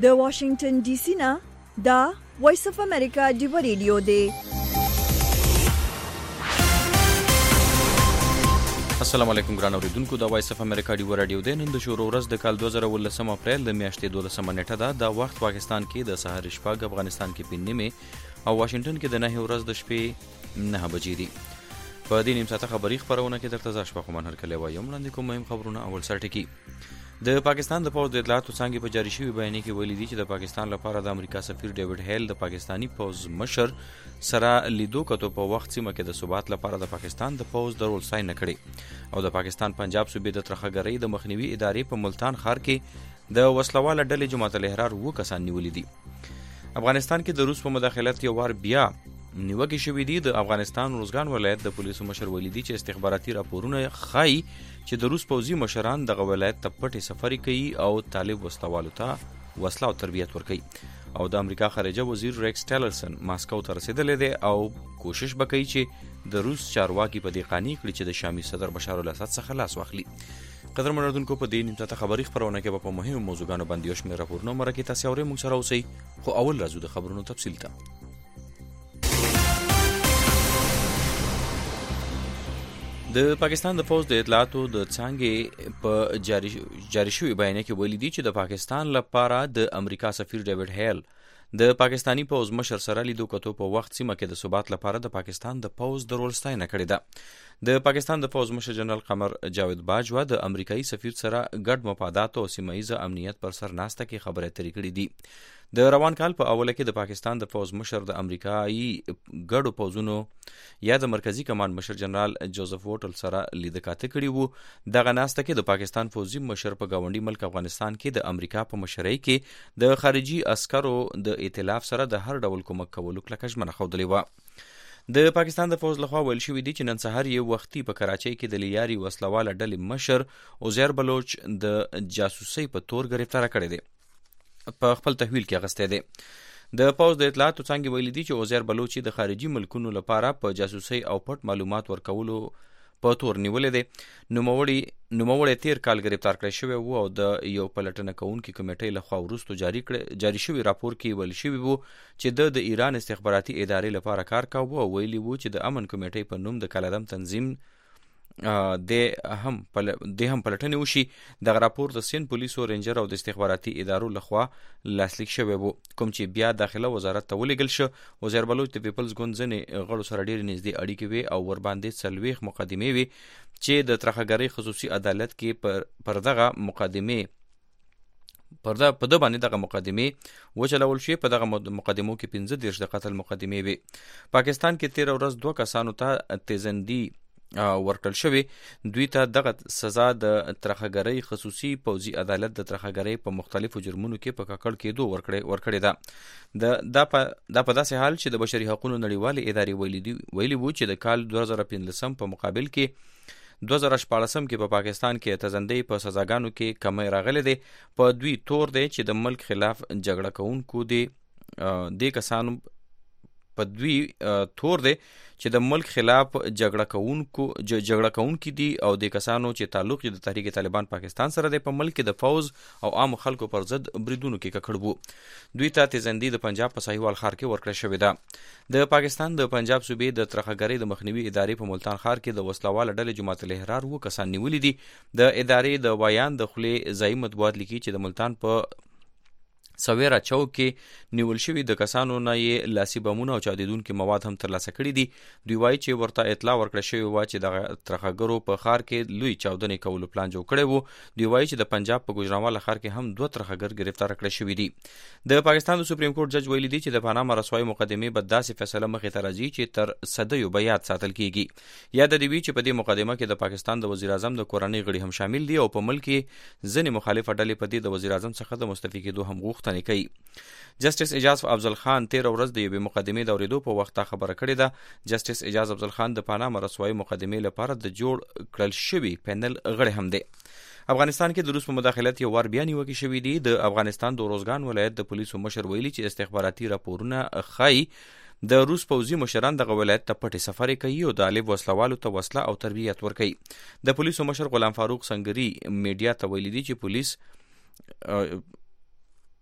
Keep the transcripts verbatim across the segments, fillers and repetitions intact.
د واشنگټن ډي سي نه دا وایس اف امریکا ډیو ریډیو دی. السلام علیکم ګران اوریدونکو، د وایس اف امریکا ډیو ریډیو دی. نن د شروع ورځ د کال دوه زره ولسم اپریل د میاشتې دولسمه نیټه ده. دا وخت پاکستان کې د سهار شپږ، افغانستان کې په نیمه او واشنگټن کې د نهه ورځ د شپې نه بجې دي. په دې نیم ساعته خبري خبرونه کې درته ځا شپه کومن هرکلی وایم. وړاندې کوم مهم خبرونه. اول سر ټکی د پاکستان د پوز د اطلاعاتو څنګه په جاری شوی بیان کې ویلي دي چې د پاکستان لپاره د امریکا سفیر ډیوډ هیل د پاکستانی پوز مشر سره لیدو کتو په وخت سیمه کې د ثبات لپاره د پاکستان د پوز د رول ساين کړي او د پاکستان پنجاب صوبې د ترخګرۍ د مخنیوي ادارې په ملتان ښار کې د وسلواله ډلې جماعت الاحرار و کسان نیولې دي. افغانستان کې د روس په مداخلت یو وار بیا نیوکه شوې دي. د افغانستان روزګان ولایت د پولیسو مشر ویلي دي چې استخباراتي راپورونه ښایي چې د روس پوځي مشران دغه ولایت ته پټې سفرې کوي او طالب وسلوالو ته وسله او تربیت ورکوي. او د امریکا خارجه وزیر ریکس ټیلرسن ماسکو ته رسیدلی دی او کوشش وکړي چې د روس چارواکي په دې قانع کړي چې د شامي صدر بشار الاسد څخه لاس واخلي. قدر منردونکو، په دې نیم ساعته خبري خبرونه کې په مهمو موضوعګانو باندې یو شمېر راپورونه مرکې تاسو اورئ. موږ سره اوسئ، خو اول راځو د خبرونو تفصیل ته. د پاکستان د پوز د اطلاعاتو د څانګې په جاری جاری شوی بیان کې ویلي دي چې د پاکستان لپاره د امریکا سفیر ډیوډ هیل د پاکستانی پوز مشر سره لیدو کتو په وخت سیمه کې د ثبات لپاره د پاکستان د پوز د رول ستاینه کړې ده. د پاکستان د پوز مشر جنرال قمر جاوید باجوا د امریکایي سفیر سره ګډ مفادات او سیمایي امنیت پر سر ناسته کې خبرې اترې کړې دي. د روان کال په اوله کې د پاکستان د پوز مشر د امریکایي ګډو پوزونو یا د مرکزی کمانډ مشر جنرال جوزف ووټل سره لیده کاته کړي وو. دغه ناسته کې د پاکستان پوزي مشر په گاونډي ملک افغانستان کې د امریکا په مشرۍ کې د خارجي عسکرو د ائتلاف سره د هر ډول کومک کولو کلکه ژمنه ښودلې وه. د پاکستان د پوز لخوا ویل شوي دي چې نن سهار یې وختي په کراچۍ کې د لیاري وسلواله ډلې مشر عزیر بلوچ د جاسوسۍ په تور گرفتار کړی دی، په خپل تحویل کې اغستی دی. د پوز د اطلاعاتو څنګه ویلي دي چې عزیر بلوچ د خارجي ملکونو لپاره په جاسوسۍ او پټ معلومات ورکولو په تور نیولې دی. نوموړی نوموړی تیر کال گرفتار کړی شوی وو او د یو پلټنه کوونکې کمیټې لخوا وروسته جاری کړ جاری شوی راپور کې ویل شوی وو چې د د ایران استخباراتي ادارې لپاره کار کاوه او ویلي وو چې د امن کمیټې په نوم د کالعدم تنظیم د هم پل... د هم پلټنې وشي. دغه راپور د سین پولیسو، رینجر او د استخباراتي ادارو لخوا لاسلیک شوی وو، کوم چې بیا داخله وزارت ته ولېږل شو. وزیر بلوچ د پیپلز ګوند ځینې غړو سره ډېرې نږدې اړیکې وې او ورباندې څلوېښت مقدمې وې چې د ترخګرۍ خصوصي عدالت کې پر, پر دغه مقدمې پر دا په د باندې دغه مقدمې وچلول شي. په دغه مقدمو کې پنځه دېرش د قتل مقدمې وې. پاکستان کې تیر ورځ دوه کسانو ته تیزندي ورکړل شوی. دوی ته دغه سزا د ترخګرۍ خصوصي پوځي عدالت د ترخګرۍ په مختلفو جرمونو کې په ککړ کېدو ورکړې ورکړې ده. د دا په دا په داسې حال چې د بشري حقوقو نړیوالې ادارې ویلي دي ویلي وو چې د کال دوه زره پنځلسم په مقابل کې دوه زره شپاړسم کې په پا پاکستان کې تزندۍ په سزاګانو کې کمی راغلی دی. په دوی تور دی چې د ملک خلاف جګړه کوونکو دی د کسانو په دوی تور دی چې د ملک خلاف جګړه کوونکو جګړه کوونکي دي او د کسانو چې تعلق د تحریک طالبان پاکستان سره دی په ملک کې د فوز او عام خلکو پر ضد بریدونو کې ککړ وو. دوی ته تیزندي د پنجاب په ساحوال ښار کې ورکړل شوې ده. د پاکستان د پنجاب صوبې د ترخګرۍ د مخنیوي ادارې په ملتان ښار کې د وسلواله ډلې جماعت الاحرار و کسان نیولي دي. د ادارې د ویان د خولې ځایي مطبوعات لیکي چې د ملتان په سویرا چوک کې نیول شوي د کسانو نه یې لاسي بمونه او چاودیدونکي مواد هم ترلاسه کړي دي. دوی وایي چې ورته اطلاع ورکړه شوې وه چې دغه ترخګرو په ښار کې لوی چاودنې کولو پلان جوړ کړی وو. دوی وایي چې د پنجاب په ګوجرانواله ښار کې هم دوه ترخګر گرفتار کړي شوي دي. د پاکستان د سپریم کورټ جج ویلي دي چې د پاناما رسوایي مقدمې به داسې فیصله مخې ته راځي چې تر صدیو به یاد ساتل کیږي. یاد دې وي چې په دې مقدمه کې د پاکستان د وزیر اعظم د کورنۍ غړي هم شامل دي او په ملک کې ځینې مخالفه ډلې په دې د وزیر اعظم څخه د مستعفي کېدو هم غوښتنې کوي. جسټس اعجاز افضل خان تیر ورځ د یوې مقدمې د اورېدو په وخت خبره کړې ده. جسټس اعجاز افضل خان د پاناما رسوایي مقدمې لپاره د جوړ کړل شوي پینل غړی هم دی. افغانستان کې د روس په مداخلت یو وار بیا نیوکې شوې دي. د افغانستان د روزګان ولایت د پولیسو مشر ویلي چې استخباراتي راپورونه ښایي د روس پوځي مشران دغه ولایت ته پټې سفرې کوي او د طالب وسلوالو ته وسله او تربیت ورکوي. د پولیسو مشر غلام فاروق سنگري میډیا ته ویلي دي چې پولیس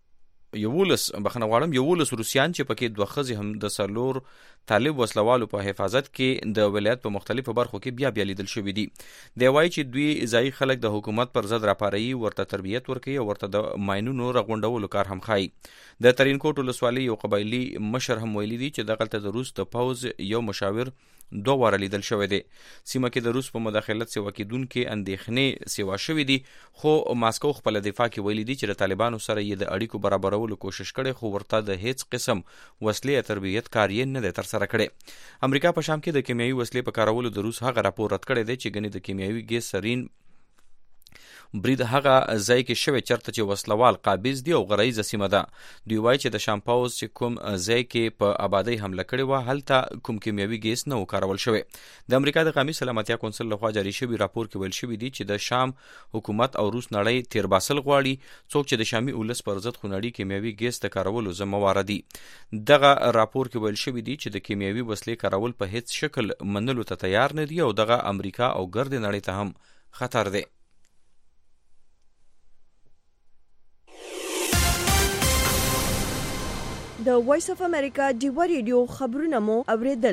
یولس بخنه غواړم یولس روسیان چې پکې دوه ښځې هم د سلور طالب وسلوالو په حفاظت کې د ولایت په مختلفو برخو کې بیا بیا لیدل شوي دي. دی وایي چې دوی ځایي خلک د حکومت پر ضد راپاروي، ورته تربیت ورکوي او ورته د ماینونو رغونډولو کار هم ښایي. د ترینکوټ ولسوالۍ یو قبایلي مشر هم ویلي دي چې دغلته د روس د پوځ یو مشاور دوه واره لیدل شوی دی. سیمه کې د روس په مداخلت سیوا کېدونکې اندېښنې سیوا شوي دي، خو ماسکو خپله دفاع کې ویلي دي چې د طالبانو سره یې د اړیکو برابرولو کوشش کړی، خو ورته د هیڅ قسم وسلې یا تربیت کار یې نه دی ترسره کړی. امریکا په شام کې د کیمیاوي وسلې په کارولو د روس هغه راپور رد کړی دی چې ګنې د کیمیاوي ګیس سرین برید هغه ځای کې شوی چرته چې وسلوال قابض دی او غرایزه سیمه ده. دوی وایي چې د شام پوځ چې کوم ځای کې په آبادۍ حمله کړې وه هلته کوم کیمیاوي ګیس نه و کارول شوی. د امریکا د قومي سلامتیا کونسل لخوا جاري شوي راپور کې ویل شوي دي چې د شام حکومت او روس نړۍ تیر باسل غواړي څوک چې د شامي ولس پر ضد خونړي کیمیاوي ګیس د کارولو ذمهواره دي. دغه راپور کې ویل شوي دي چې د کیمیاوي وسلې کارول په هیڅ شکل منلو ته تیار نه دي او دغه امریکا او ګرد نړۍ ته هم خطر دی. د وایس اف امریکا ډیوا ریډیو خبرونه مو اوریدل.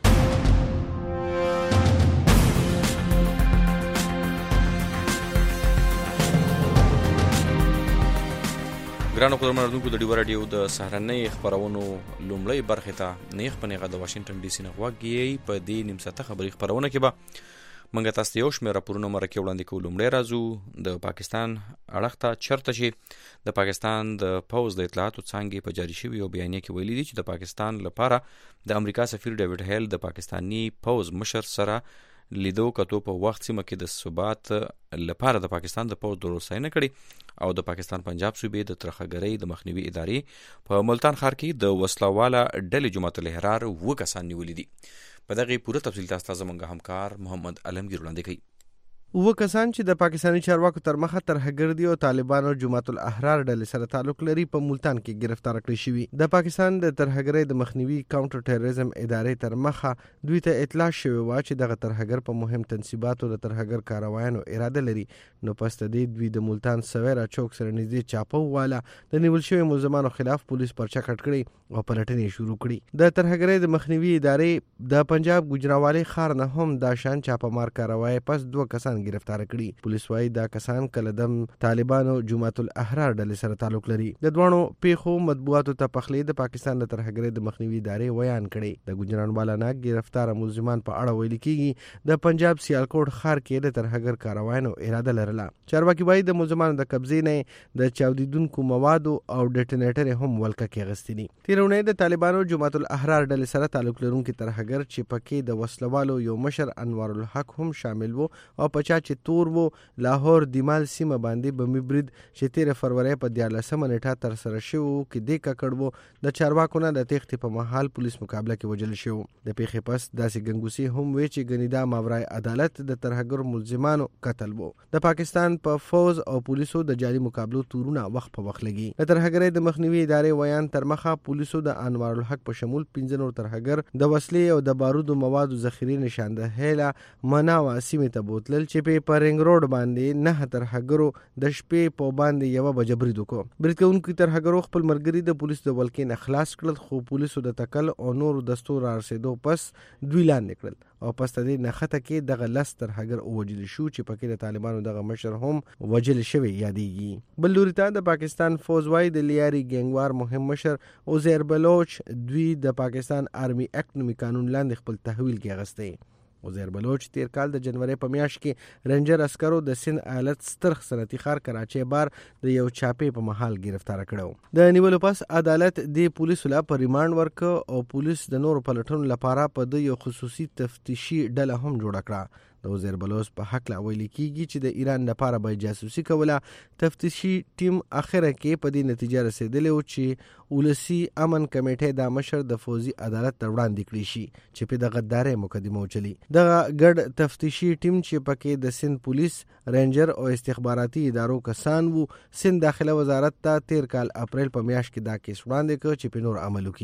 ګرانو قدرمنو اورېدونکو، د ډیوا راډیو د سهارنۍ خپرونو لومړۍ برخې ته نیغ په نیغه د واشنګټن ډي سي نه غوږ یې. په دې نیم ساعته خبري خپرونه کې به موږ تاسو ته یو شمېر راپورونه مرکې وړاندې کوو. لومړی راځو د پاکستان اړخ ته، چېرته چې د پاکستان د پوځ د اطلاعاتو څانګې په جاري شوي یو بیانیه کې ویلي دي چې د پاکستان لپاره د امریکا سفیر ډیوډ هیل د پاکستاني پوځ مشر سره لیدو کتو په وخت سیمه کې د ثبات لپاره د پاکستان د پوځ د روساینه کړي او د پاکستان پنجاب صوبې د ترخګرۍ د مخنیوي ادارې په ملتان ښار کې د وسلواله ډلې جماعت الاحرار اووه کسان نیولي دي. په دغه پوره تفصیل تاسو ته زموږ همکار محمد علمگیر وړاندې کوي. اووه کسان چې د پاکستاني چارواکو تر مخه ترهګر دي او طالبانو جماعت الاحرار ډلې سره تعلق لري په ملتان کې گرفتار کړي شوي. د پاکستان د ترهګرۍ د مخنیوي کاونټر ټیرریزم ادارې تر مخه دوی ته اطلاع شوې وه چې دغه ترهګر په مهم تنصیباتو د ترهګر کاروایانو اراده لري. نو پس د دې دوی د ملتان سویرا چوک سره نږدې چاپه واله د نیول شوي ملزمانو خلاف پولیس پرچه کټ کړي او پلټنې شروع کړي. د ترهګرۍ د مخنیوي ادارې د پنجاب ګوجرانوالۍ ښار نه هم دا شان چاپه مار کاروای پس دوه کسان گرفتار کړي. پولیس وايي دا کسان کله دم طالبانو جماعت الاحرار ډلې سره تعلق لري. د دوانو پیښو مطبوعاتو ته پخلی د پاکستان د ترهګرۍ د مخنیوي ادارې بیان کړي. د ګوجرانوالا نه گرفتار ملزمان په اړه ویل کیږي د پنجاب سیالکوټ ښار کې د ترهګر کاروانو اراده لرله. چارواکي وايي د ملزمانو د قبضې نه د چاودیدونکو موادو او ډیټنیټر هم ولکه کې غستنی. تیرونه د طالبانو جماعت الاحرار ډلې سره تعلق لرونکي ترهګر چې پکې د وسلوالو یو مشر انوار الحق هم شامل وو او پچا چې تور وو لاهور دیمال سیمه باندې بمی برید چې تیر فروری په دیارلسمه نیټه تر سره شو کې د ککړ وو د چارواکو نه د تېښتې په محل پولیس مقابله کې وجل شو. د پیښې پس داسې ګنګوسي هم وی چې ګنیدا ماورای عدالت د ترهګر ملزمانو قتل وو. د پاکستان په پا فوز او پولیسو د جاري مقابلو تورونه وخت په وخت لګي. د ترهګرۍ د مخنیوي ادارې ویان تر مخه پولیسو د انوار الحق په شمول پنځه نور ترهګر د وسلې او د بارودو موادو ذخیرې نشانده هیله مناوا سیمه ته بوتلل چې په رنګ روډ باندې نه ترهګرو د شپې په باندې یو بجې برید وکړ. برید کوونکي ترهګرو خپل مرګري د پولیسو د ولکې نه خلاص کړل، خو پولیسو د تکل او نور دستور رارسېدو پس دوی لاندې کړل او پس د دې نخته کې دغه لس ترهګر ووجل شو چې پکې د طالبانو دغه مشر هم وجل شوی یادېږي. بل لوري ته د پاکستان فوج وايي د لیاري ګینګوار مهم مشر عزیر بلوچ دوی د پاکستان آرمي اکټ نومي قانون لاندې خپل تحویل کې اغستی. عزیر بلوچ تیر کال د جنوري په میاشت کې رنجر عسکرو د سند ایالت ستر صنعتي ښار کراچۍ بار د یو چاپې په محل گرفتار کړو. د نیولو پس عدالت د پولیسو لا پر ریماند ورک او پولیس د نورو پلټنو لپاره په د یو خصوصي تفتیشي ډله هم جوړه کړه. د عزیر بلوچ په حق لا ویل کیږي چې د ایران لپاره به جاسوسي کوله. تفتیشي ټیم اخره کې په دې نتیجه رسیدلی و چې ولسی امن کمیټه د مشر د فوزي عدالت ته وړاندې کړی شي چې په د غدارۍ مقدمه وچلی. دغه ګډ تفتیشي ټیم چې پکې د سند پولیس، رینجر او استخباراتي ادارو کسان وو، سند داخله وزارت ته تیر کال اپریل په میاشت کې دا کیس وړاندې کړ چې په نور عمل وکړي.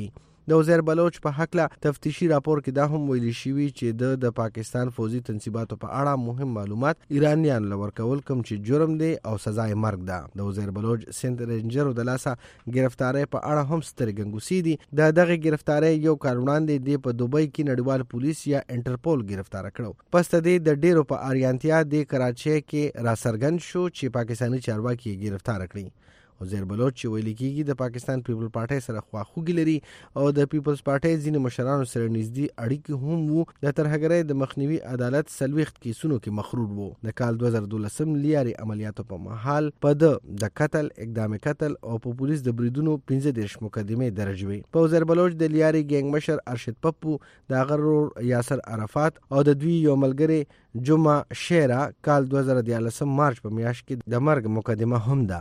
د عزیر بلوچ په حق تفتیشي راپور کې دا هم ویل شوی چې د د پاکستان فوزي تنصیباتو په اړه مهم معلومات ایرانیان لور کول کوم چې جرم دی او سزا یې مرګ ده. د عزیر بلوچ سنت رینجر د لاسه گرفتاری په اړه هم سترګې ګنګوسې دي. د دغه گرفتاری یو کال وړاندې د په دوبۍ کې نړیوال پولیس یا انټرپول گرفتار کړو. پس د د ډیرو په اریانتیا د کراچۍ کې را څرګند شو چې پاکستاني چارواکي گرفتار کړي. عزیر بلوچ ویل کېږي د پاکستان پیپل پارټي سره خواخوږي لري او د پیپلز پارټي ځینې مشرانو سره نږدې اړیکې هم وو. د ترهګرۍ د مخنیوي عدالت څلوېښت کیسونو کې مخروط وو. د کال دوه زره دولسم لیاري عملیاتو په مهال په د د قتل، اقدام قتل او په پولیس د بریدونو پنځه دېرش مقدمې درج وې. په عزیر بلوچ د لیاري ګینګ مشر ارشد پپو، د هغه ورور یاسر عرفات او د دوی یو ملګری جمعه شیرا کال دوه زره دیارلسم مارچ په میاشت کې د مرګ مقدمه هم ده.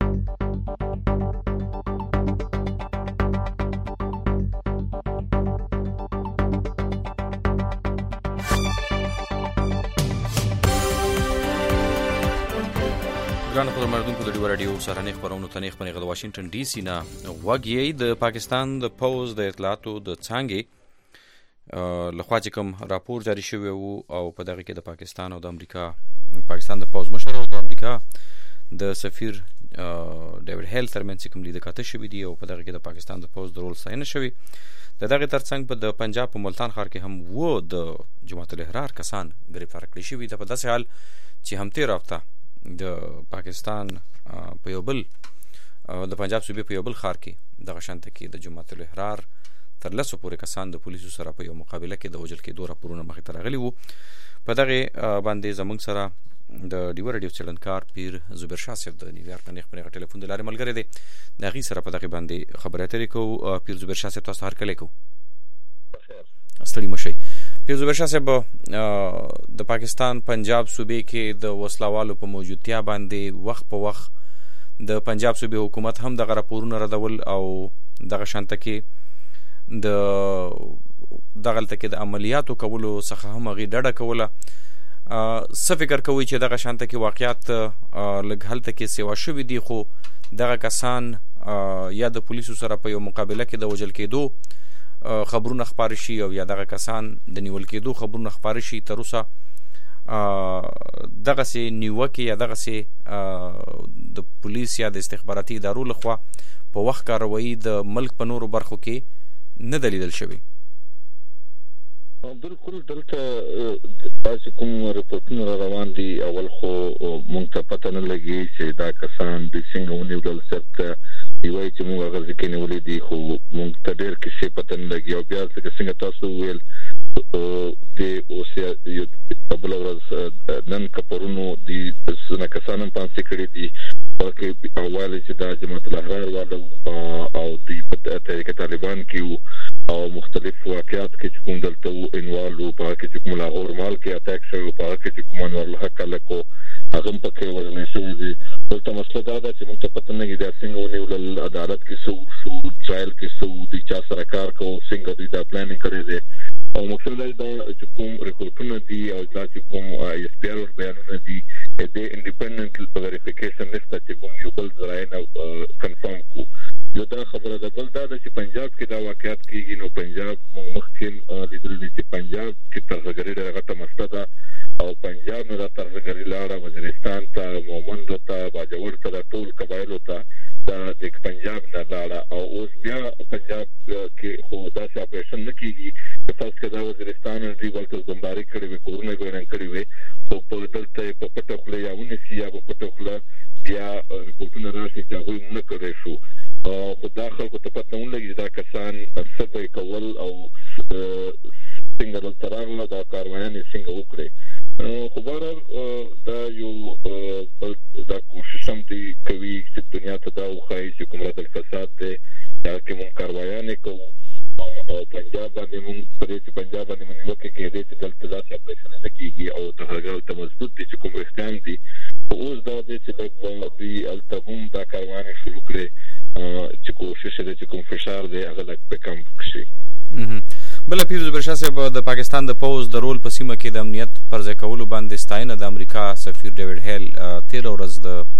ګرانو خبرمندونکو د ډیو رادیو سره خبرونه تنې خبرونه د واشنگټن ډي سي نه وګړي د پاکستان د پوز د اطلاعاتو د څنګه لخوا چې کوم راپور جاری شوی وو او په دغه کې د پاکستان او د امریکا پاکستان د پوز مشر او د امریکا د سفیر ډیوډ هیل ترمنځ کوم لیدل کاته شوی دی او په دغه کې د پاکستان د پوز د رول ستاینه شوی. د دغه ترڅنګ په د پنجاب په ملتان ښار کې هم وو د جماعت الاحرار کسان گرفتار کړي شوي. د په داسې حال چې هم تیر هفته د پاکستان په یو بل د پنجاب صوبې په یو بل ښار کې دغه شانته کې د جماعت الاحرار تر لسو پورې کسان د پولیسو سره په یو مقابله کې د وژل کېدو راپورونه مخې ته راغلي وو. په دغه باندې زموږ سره د ډیو رادیو څېړنکار پیر زبیر شاه صاحب د نیویارک نه خبرې ټلیفون د لارې ملګری دی. د هغې سره په دغه باندې خبرې اترې کوو. پیر زبیر شاه صاحب تاسو هر کلی کوو ستړي مشئ. پیر زبیر شاه صاحب د پاکستان پنجاب صوبې کې د وسلوالو په موجودتیا باندې وخت په وخت د پنجاب صوبې حکومت هم دغه راپورونه ردول او دغه شانته کې د دغلته کې د عملیاتو کولو څخه هم هغې ډډه کوله. څه فکر کوئ چې دغه شانته کې واقعیات لږ هلته کې سیوا شوي دي خو دغه کسان یا د پولیسو سره په یو مقابله کې د وژل کېدو خبرونه خپاره شي او یا دغه کسان د نیول کېدو خبرونه خپاره شي، تر اوسه دغسې نیوکې یا دغسې د پولیس یا د استخباراتي ادارو لخوا په وخت کاروایي د ملک په نورو برخو کې نه ده لیدل شوې. بالکل دلته داسې کوم رپورټونه را روان دي. اول خو مونږ ته پته نه لګي چې دا کسان د څنګه ونیول سره دی وایي چې موږ هغه ځکه نیولې دي خو مونږ ته ډېر کیسې پته نه لګي. او بیا څنګه تاسو ویل د اوسه یو بل ورځ نن کپرونو دي څنګه کسان هم پانسي کړی دي چې اول چې د جماعت الاحرار والو او د تحریک طالبان کې او مختلف واقعات کې کوم دلته انوالو په کې کوم لاهور مال کې اتاک شوی په کې کوم انوار الحق لکو هغه په کې ورنه شوی دي. دلته مسله دا ده چې موږ ته پته نه لګي دا څنګه ونیول عدالت کې سو شو ټرایل کې سو د چا سره کار کوو څنګه دوی دا پلانینګ کړی دی او مقصد دا چې کوم ریپورټونه دي او چې کوم ایس پی آر بیانونه دي د انډیپندنت ویریفیکیشن نشته چې کوم یو بل ځای نه کنفرم کو. یو دا خبره ده بل دا چې پنجاب کې دا واقعیت کېږي نو پنجاب مخکې لیدل چې پنجاب کې ترهګري دغه مسله ده او پنجاب نه د ترهګري لاړه وزیرستان ته مومند ته باجوړ ته ټول قبایلو ته د پنجاب نه لاړه او اوس بیا پنجاب کې خو داسې اپریشن نه کېږي چې فرض کړه دا وزیرستان دی ولته زمباري کړي وي کورونه ګورن کړي وي خو په دلته په پټه خوله یا ونیسي یا په پټه خوله بیا ریپورټونه راشي چې هغوی نه کړی شو. خو دا خلکو ته پته نه لګي دا کسان څه به کول او څنګه دلته راغله دا کاروایانې څنګه وکړي. خو بهرحال دا یو دا کوشش هم دی کوي چې دنیا ته دا وښایي چې کوم رد الفساد دی دا کې مونږ کاروایانې کوو او پنجاب باندې مونږ په دې چې پنجاب باندې مونږ نیوکې کېدې چې دلته داسې اپریشن نه کېږي او ترهګر ته مضبوط دي چې کوم رښتیان دي. اوس دا دی چې لږ دوی هلته هم دا کاروانې شروع کړې چې کوشش دی چې کوم فشار دی هغه لږ په کم کړي. بله پیر زبیر شاه صاحب د پاکستان د پوز د رول په سیمه کې د امنیت پر ځای کولو باندې ستاینه د امریکا سفیر ډیوډ هیل تېره ورځ د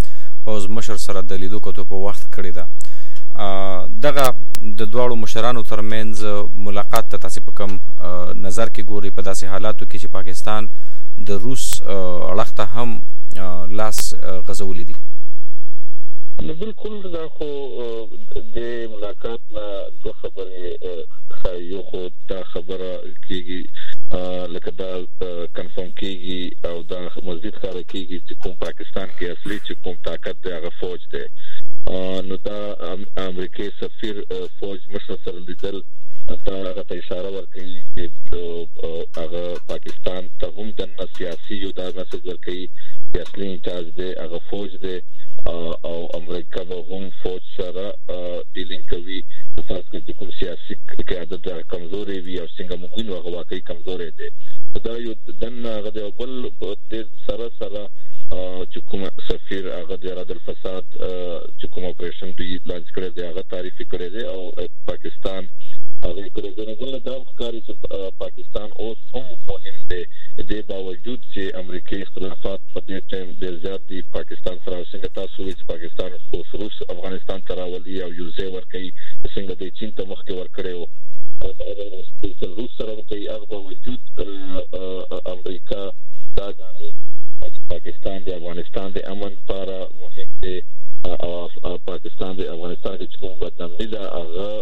پوز مشر سره د لیدو کتو په وخت کړی ده. دغه د دواړو مشرانو ترمنځ ملاقات ته تاسو په کوم نظر کې ګوري په داسې حالاتو کې چې پاکستان د روس اړخ ته هم لاس غځولی دي؟ نو بالکل دا خو د ملاقات نه دوه خبرې یو خو دا خبره کېږي لکه دا کنفرم کېږي او دا مزید ښکاره کېږي چې کوم پاکستان کې اصلي چې کوم طاقت دی هغه فوج دی. نو دا امریکای سفیر فوج مشر سره لیدل دا هغه ته اشاره ورکوي چې هغه پاکستان ته هم د سیاسي یو دا مسج ورکوي چې اصلي انچارج دی هغه فوج دی او امریکا به هم فوج سره ډیلینګ کوي د فرض کړئ چې کوم سیاسي قیادت دا کمزوري وي او څنګه موږ وینو هغه واقعي کمزوري دی. دا یو دنه هغه د بل د سره سره چې کوم سفیر هغه د اراده الفساد چې کوم اپریشن دوی لانچ کړی دی هغه تعریف کړی دی او پاکستان هغه کړی دی. نو دا ښکاري چې پاکستان اوس هم مهم دی د باوجود چې امریکایي اختلافات په دې ټیم ډېر زیات دي پاکستان سره. څنګه تاسو وایي چې پاکستان اوس روس افغانستان ته راولي او یو ځای ورکوي څنګه د چین ته مخکې ورکړی و او روس سره کوي هغه باوجود امریکا دا ګڼي پاکستان د افغانستان د امن لپاره مهم دی او پاکستان د افغانستان کې کوم بدنامي ده هغه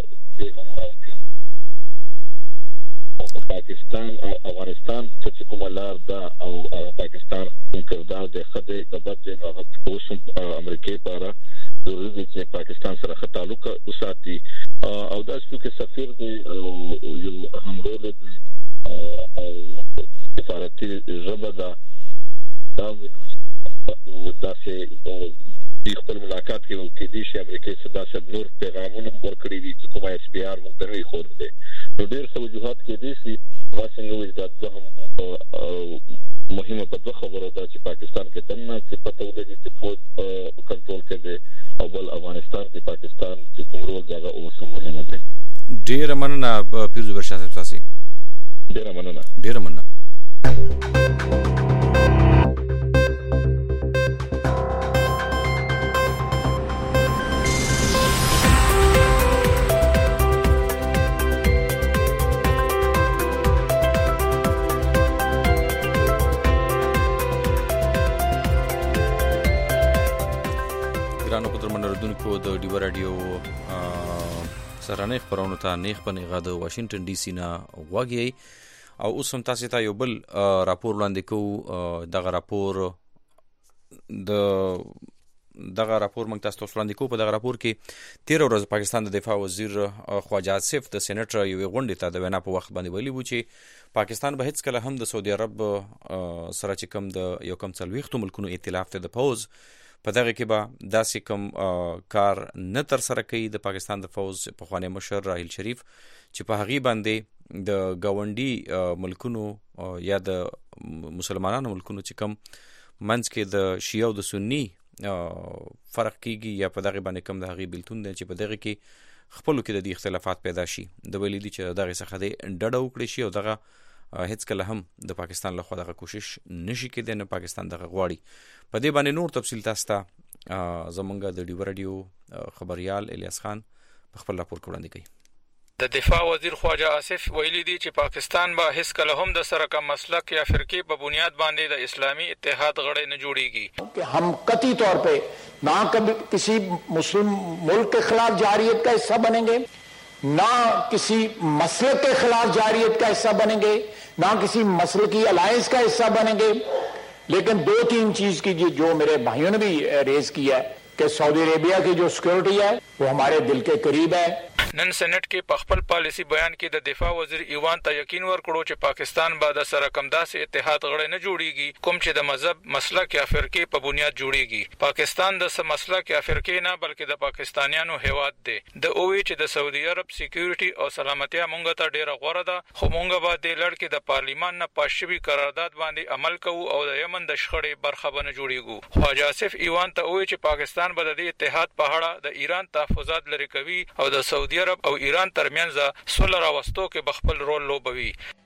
پاکستان او افغانستان ته کوم لار ده او پاکستان کوم کردار د خدای د بد نه هغه اوس امریکای لپاره ضروري دی چې پاکستان سره ښه تعلق وساتي او دا چې سفیر دی یو اهم رول دی او سفارتي ژبه ده دا نو دا چې د خپل ملاقات کې کې دي چې امریکای صدا صاحب نور پیغامونه ورکړي دي چې کومه اس پی آر مونږ ته نه خور دي. نو ډېر څه وجوهات کې دي چې واسنګ وي دا هم مهمه په دوه خبرو ده چې پاکستان کې دنه چې پته ولګي چې فوج کنټرول کوي او بل افغانستان کې پاکستان چې کوم رول ځای اوس مهمه ده. ډېر مننه پیرزو برشا صاحب تاسو. ډېر مننه. ډېر مننه. کو د ډیو رادیو سره نه خبرونه ته نه خبرونه د واشنگټن ډي سي نه غواګي او اوس هم تاسو ته یو بل راپور وړاندې کوو. دغه راپور د دغه راپور موږ تاسو ته وړاندې کوو. په دغه راپور کې تیر ورځ پاکستان د دفاع وزیر خواجه آصف د سېنات یو غونډه ته د وینا په وخت باندې ویلي و چې پاکستان به هیڅ کله هم د سعودي عرب سره چې کوم د یو کم څلوېښتو ملکونو ائتلاف ته د پوز په دغه کې به داسې کوم کار نه تر سره کوي د پاکستان د فوز پخوانی مشر راحیل شریف چې په هغې باندې د ګاونډي ملکونو یا د مسلمانانو ملکونو چې کوم منځ کې د شیعه او د سني فرق کیږي یا په دغه باندې کوم د هغې بیلتون دی چې په دغه کې خپلو کې د دې اختلافات پیدا شي. د ویلي دي چې دغه څخه د ډډه وکړي شي او دغه هیڅ کله هم د پاکستان لخوا دغه کوشش نشي کېدی، نه پاکستان دغه غواړي. په دې باندې نور تفصیل تاسو ته زمونږ د ډیو رادیو خبريال الیاس خان په خپل راپور کې وړاندې کوي. د دفاع وزیر خواجه آصف ویلي دي چې پاکستان به هیڅ کله هم د سره کوم مسلک یا فرقې په بنیاد باندې د اسلامي اتحاد غړی نه جوړیږي کہ ہم قطعی طور پہ نہ کبھی کسی مسلم ملک کے خلاف جارحیت کا حصہ بنیں گے، نہ کسی مسلک کے خلاف جارحیت کا حصہ بنیں گے، نہ کسی مسلکی الائنس کا حصہ بنیں گے. لیکن دو تین چیز کی جو میرے بھائیوں نے بھی ریز کیا ہے کہ سعودی عربیہ کی جو سیکورٹی ہے وہ ہمارے دل کے قریب ہے. نن سېنات کې په خپل پالیسی بیان کې د دفاع وزیر ایوان ته یقین ورکړو چې پاکستان به د سره کوم داسې اتحاد غړی نه جوړیږي کوم چې د مذهب، مسلک یا فرقې په بنیاد جوړیږي. پاکستان د سم مسلک یا فرقې نه بلکې د پاکستانیانو هیواد دی. د اووی چې د سعودي عرب سکیورټي او سلامتیا مونږ ته ډیره غوړه ده، خو مونږ به د لړ کې د پارلیمان نه پاشوي قرارداد باندې عمل کوو او د یمن د شخړې برخه بنه جوړیږو. خواجه آصف ایوان ته اووی چې پاکستان به د اتحاد په اړه د ایران تحفظات لري کوي او د سعودي عرب او ایران ترمنځ صلح راوستو کې بخپل رول لوبوي.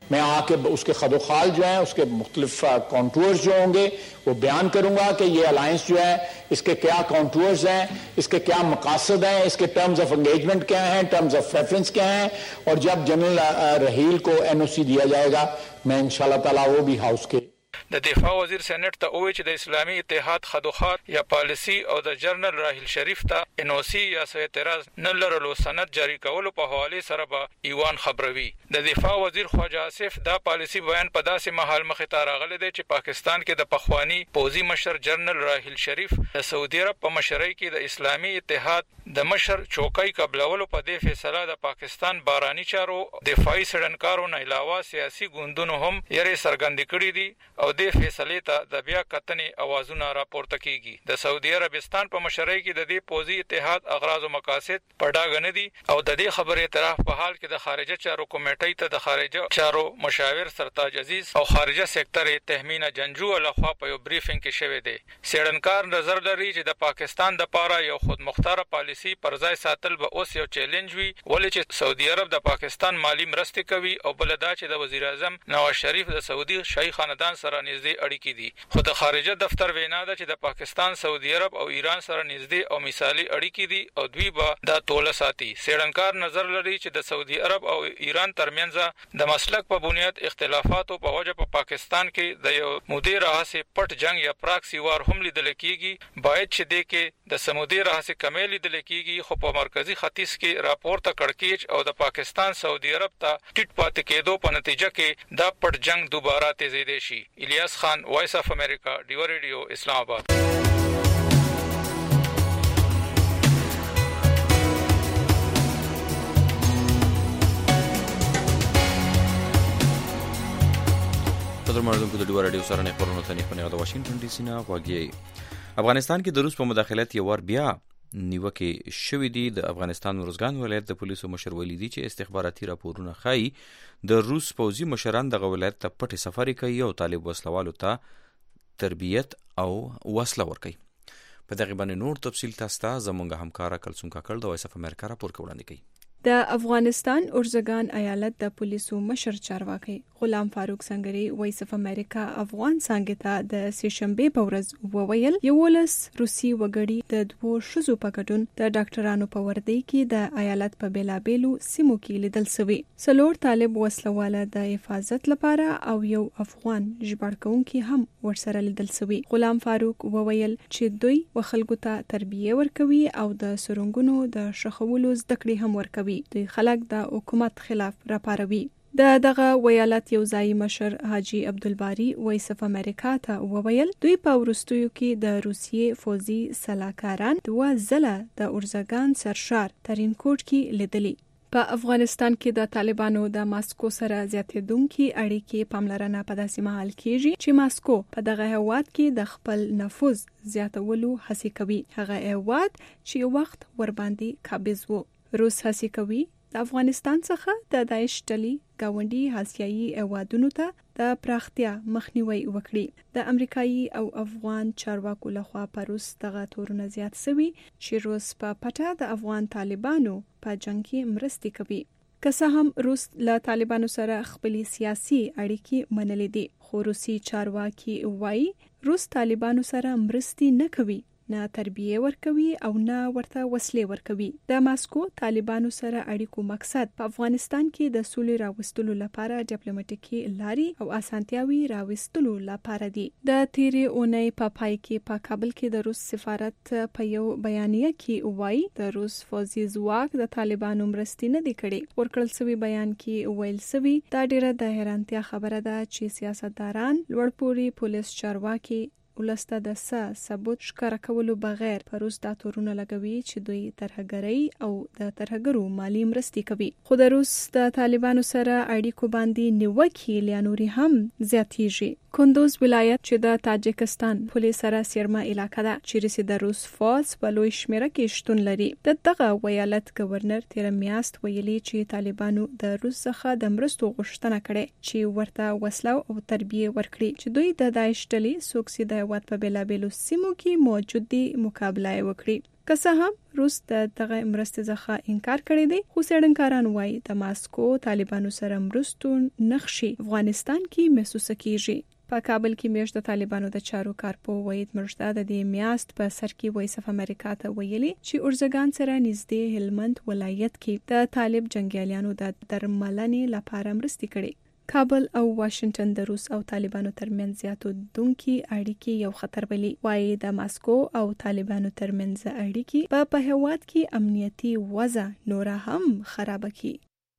मैं आके उसके खदोखाल जो हैं, उसके मुख्तलिफ कॉन्टूर्स जो होंगे वो बयान करूंगा कि ये अलायंस जो है इसके क्या कॉन्टूर्स हैं, इसके क्या मकासद हैं, इसके टर्म्स ऑफ एंगेजमेंट क्या हैं, टर्म्स ऑफ रेफरेंस क्या हैं, और जब जनरल रहील को एनओसी दिया जाएगा मैं इंशाल्लाह ताला वो भी हाउस के د دفاع وزیر سېنات ته وویل چې د اسلامي اتحاد خدوخات یا پالیسي او د جنرال راحیل شریف ته انوسی یا اعتراض نه لرلو سند جاری کولو په حواله سره به ایوان خبروي. د دفاع وزیر خواجه آصف دا پالیسي بیان په داسې محل مخې ته راغلی دی چې پاکستان کې د پخوانی پوزي مشر جنرال راحیل شریف د سعودي عرب په مشرۍ کې د اسلامي اتحاد د مشر چوکۍ قبلولو په دې فیصله د پاکستان باراني چارو دفاعي سړنکارو نه علاوه سیاسي ګوندونو هم یې سرګند کړی دي او د فیصلې ته د بیا کتنې اوازونه راپورته کیږي. د سعودي عربستان په مشرۍ کې د دې پوزي اتحاد اغراض او مقاصد پړډاګ نه دي او د دې خبرې اعتراف په حال کې د خارجه چارو کمیټې ته د خارجه چارو مشاور سرتاج عزیز او خارجه سېکټر تهمینه جنجو لخوا په یو بریفینګ کې شوی دی. سیړنکار نظر لري چې د پاکستان د پاره یو خودمختار پالیسي پر ځای ساتل به اوس یو چیلنج وي، ولې چې سعودي عرب د پاکستان مالی مرستې کوي او بل دا چې د وزیر اعظم نواز شریف د سعودي شاهي خاندان سره نږدې اړیکې دي. خو د خارجه دفتر وینا ده چې د پاکستان، سعودي عرب او ایران سره نږدې او مثالی اړیکې دي او دوی به دا توله ساتي. سیړنکار نظر لري چې د سعودي عرب او ایران ترمنځ د مسلک په بنیاد اختلافاتو په وجه په پاکستان کې د یو مودې راهسې پټ جنگ یا پراکسی وار هم لیدل کیږي. باید چې د کې د سمودي راهسې کمې لیدل کیږي، خو په مرکزی ختیځ کې راپورته کړکېچ او د پاکستان سعودي عرب ته ټیټ پاتې کېدو په نتیجه کې دا پټ جنگ دوباره تیزیدي شي. الیاس خان، وایس اف امریکا، ډیو ریډیو، اسلام آباد. قدر مردم کو د ډیو ریډیو سره نه خبرونه ته نه د واشنگټن ډي سي نه غواګي. افغانستان کې د روس په مداخلت یو ور بیا نیوکه شوې دي. د افغانستان ورزګان ولایت د پولیسو مشر ویلي دي چې استخباراتي راپورونه ښایي د روس پوځي مشران د ولایت ته پټې سفرې کوي او طالب وسلوالو ته تربیت او وسله ورکوي. په دغه باندې نور تفصیل تاسو ته زموږ همکارا کلسون کاکړ د وایس اف امریکا راپور وړاندې کوي. د افغانستان ارزګان ایالت د پولیسو مشر چارواکي غلام فاروق سنگري وایس اف امریکا افغان څنګه ته د سېشنبه په ورځ وویل یولس روسي وګړي د دوه شذو په ګډون د ډاکټرانو په وردی کې د ایالت په بیلابېلو سیمو کې لیدل شوی. څلور طالب وسلواله د حفاظت لپاره او یو افغان ژباړونکي هم ورسره لیدل شوی. غلام فاروق وویل چې دوی وخلکو ته تربیه ورکوي او د سرنګونو د شخولو زده کړې هم ورکوي. دوی خلک د حکومت خلاف راپاروي. د دغه ویالت یو ځای مشر حاجی عبدالباری وایس اف امریکا ته وویل دوی په ورستیو کې د روسیې فوزي سلاکاران دوه ځله د ارزګان سرشار ترینکوټ کې لیدلي. په افغانستان کې د طالبانو د ماسکو سره زیاتېدونکي اړیکې پاملرنه په داسې مهال کېږي چې ماسکو په دغه هیواد کې د خپل نفوذ زیاتولو هڅه کوي. هغه هیواد چې وخت ور باندې قابض وو. روس هڅه کوي د افغانستان څخه د داعش ډلې گاونډي آسیایي هیوادونو ته د پراختیا مخنیوي وکړي. د امریکایي او افغان چارواکو لخوا په روس دغه تورونه زیات شوي چې روس په پټه د افغان طالبانو په جنگ کې مرستې کوي. که څه هم روس له طالبانو سره خپل سیاسي اړیکې منلې دي، خو روسي چارواکي وایي روس طالبانو سره مرستې نه کوي، نه تربیه ورکوي او نه ورته وسلې ورکوي. د ماسکو طالبانو سره اړیکو مقصد په افغانستان کې د سولې راوستلو لپاره ډیپلوماټیکي لارې او اسانتیاوي راوستلو لپاره دي. د تیرې اونۍ په پای کې په کابل کې د روس سفارت په یو بیانیه کې وایي د روس فوزي ځواک د طالبانو مرستې نه دي کړې. ورکړل شوی بیان کې ویل شوی دا ډیره د حیرانتیا خبره ده چې سیاستداران لوړپوړي پولیس چارواکي ولسته د څه ثبوت ښکاره کولو بغیر په روس دا تورونه لګوي چې دوی ترهګرۍ او د ترهګرو مالی مرستې کوي. خو د روس د طالبانو سره اړیکو باندې نیوکې لا نوري هم زیاتېږي. کندوز ولایت چې د تاجکستان پولیس سره سیمه علاقه ده چې د روس فوج په لوی شمیره کې شتون لري. د دغه ولایت گورنر تیر میاشت ویلي چې طالبانو د روس څخه د مرستو غوښتنه کړې چې ورته وسله او تربیه ورکړي چې دوی د داعش ډلې سوکسي د هیواد په بیلابېلو سیمو کې موجود دي مقابله وکړي. که څه هم روس د دغه مرستې څخه انکار کړی دی، خو څېړنکاران وایي د ماسکو طالبانو سره مرستو نقشې افغانستان کې محسوسه کیږي. په کابل کې میاشت د طالبانو د چارو کارپو وحید مرشد د دې میاشت په سر کې وایس اف امریکا ته ویلي چې اورزګان سره نږدې هلمند ولایت کې د طالب جنگیالیانو د درملنې لپاره مرستې کړي. کابل او واشنگټن د روس او طالبانو ترمنځ زیاتېدونکي اړیکې یو خطر بلي. وایي د ماسکو او طالبانو ترمنځ اړیکې په په هېواد کې امنیتي وضع نوره هم خرابه کړي.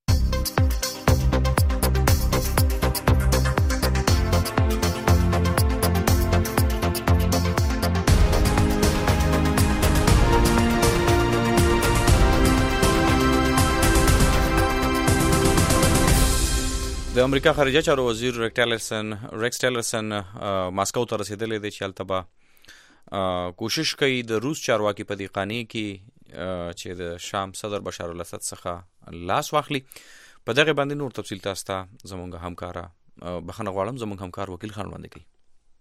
د امریکا خارجه چارو وزیر ریکس ټیلرسن ریکس ټیلرسن ماسکو ته رسیدلی دی چې هلته به کوشش کوي د روس چارواکي په دې قانع کې چې د شام صدر بشار الاسد څخه لاس واخلي. په دغه باندې نور تفصیل تاسو ته زموږ همکارا بخښنه غواړم زموږ همکار وکیل خان وړاندې کوي.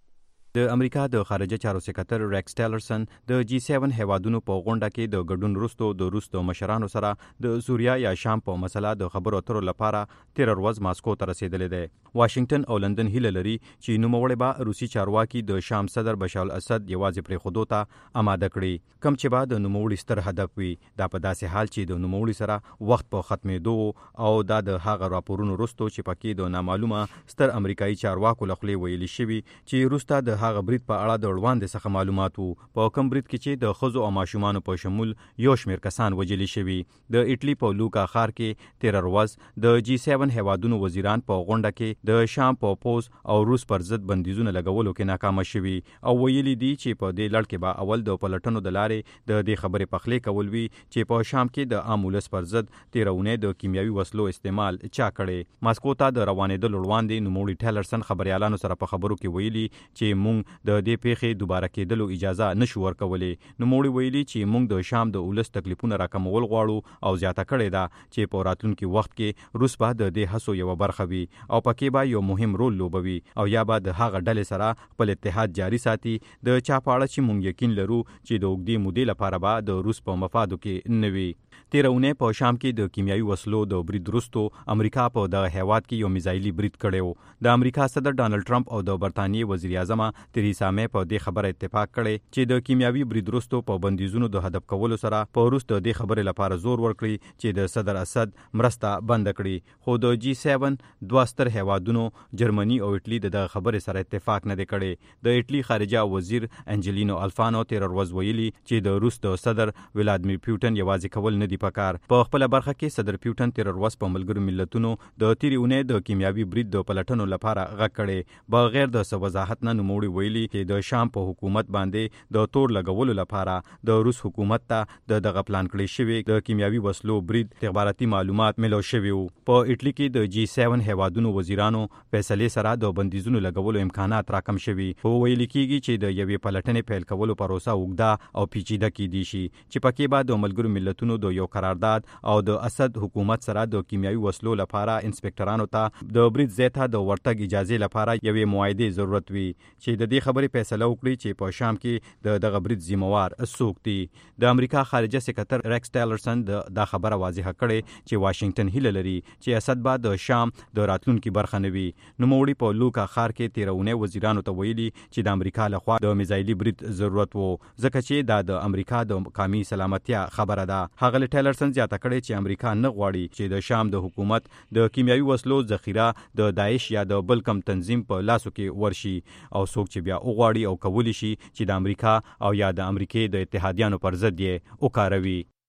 د امریکا د خارجه چارو سکرټر ریکس ټیلرسن د جی سیون هیوادونو په غونډه کې د ګډون وروسته د روس د مشرانو سره د سوریا یا شام په مسله د خبرو اترو لپاره تیر ورځ ماسکو ته رسیدلی دی. واشنگټن او لندن هیله لري چې نوموړی به روسي چارواکي د شام صدر بشار الاسد یوازې پرېښودو ته آماده کړي، کوم چې به د نوموړي ستر هدف وي. دا په داسې حال چې د نوموړي سره وخت په ختمېدو او دا د هغه راپورونو وروسته چې پکې د نامعلومه ستر امریکایي چارواکو له خولې ویلي شوي چې روسته د هغه برید په اړه د وړاندې څخه معلومات وو. په کوم برید کې چې د ښځو او ماشومانو په شمول یو شمېر کسان وژلي شوي. د ایټلي په لوکا ښار کې تیر ورځ د جی سیون هیوادونو وزیران په غونډه کې د شام په پوز او روس پر ضد بندیزونه لګولو کې ناکامه شوي او ویلي دي چې په دې لړ کې به اول د پلټنو د لارې د دې خبرې پخلی کول وي چې په شام کې د عام ولس پر ضد تیرونه د کیمیاوي وسلو استعمال چا کړي. ماسکو ته د روانېدلو وړاندې نوموړي ټیلرسن خبريالانو سره په خبرو کې ویلي چې موږ د دې پیښې دوباره کېدلو اجازه نشو ورکولی. نوموړي ویلي چې موږ د شام د ولس تکلیفونه راکمول غواړو او زیاته کړې ده چې په راتلونکي وخت کې روس به د دې هڅو یوه برخه وي او پکې به یو مهم رول لوبوي او یا به د هغه ډلې سره خپل اتحاد جاري ساتي د چا په اړه چې موږ یقین لرو چې د اوږدې مودې لپاره به د روس په مفادو کې نه وي. تېره اونۍ په شام کې د کیمیاوي وسلو د برید وروسته امریکا په دغه هیواد کې یو میزایلي برید کړی و. د امریکا صدر ډانلډ ټرمپ او د برطانیې وزیر اعظم تریسا مې په دې خبره اتفاق کړی چې د کیمیاوي برید وروسته په بندیزونو د هدف کولو سره په روس د دې خبرې لپاره زور ورکړي چې د صدر اسد مرسته بند کړي. خو د جی سیون دوه ستر هیوادونو جرمني او ایټلي د دغه خبرې سره اتفاق نه دی کړی. د ایټلي خارجه وزیر انجلینو الفانو تیر ورځ ویلي چې د روس د صدر ولادیمیر پوتین یوازې کول نه دی پکار. په خپل برخه کې صدر پوتین تیر ورځ په ملګرو ملتونو د تیرې اونۍ د کیمیاوي برید د پلټنو لپاره غږ کړی. بغیر د څه وضاحت نه نوموړي ویلي چې د شام په حکومت باندې د تور لګولو لپاره د روس حکومت ته د دغه پلان کړی شوی د کیمیاوي وسلو برید استخباراتي معلومات ملو شوي وو. په ایټلي کې د جی سیون هیوادونو وزیرانو فیصلې سره د بندیزونو لګولو امکانات راکم شوي. خو ویل کېږي چې د یوې پلټنې پیل کولو پروسه اوږده او پیچیده کیدی شي چې پکې به د ملګرو ملتونو د یو قرارداد او د اسد حکومت سره د کیمیاوي وسلو لپاره انسپکټرانو ته د برید ځای ته د ورتګ اجازه لپاره یوې معاهدې ضرورت وي چې د دې خبرې فیصله وکړي چې په شام کې د دغه برید ذمہوار څوک دي. د امریکا خارجه سکرټر ریکس ټیلرسن دا خبره واضحه کړې چې واشنگټن هیله لري چې اسد به د شام د راتلونکي برخه نه وي. نوموړي په لوکا ښار کې تیرونه وزیرانو ته ویلي چې د امریکا لخوا د میزایلي برید ضرورت وو ځکه چې دا د امریکا د قومي سلامتیا خبره ده. هغه ټیلرسن زیاته کړې چې امریکا نه غواړي چې د شام د حکومت د کیمیاوي وسلو ذخیره د داعش یا د بل کم تنظیم په لاسو کې ورشي او څوک چې بیا وغواړي او کولی شي چې د امریکا او یا د امریکای د اتحادیانو پر ضد یې وکاروي.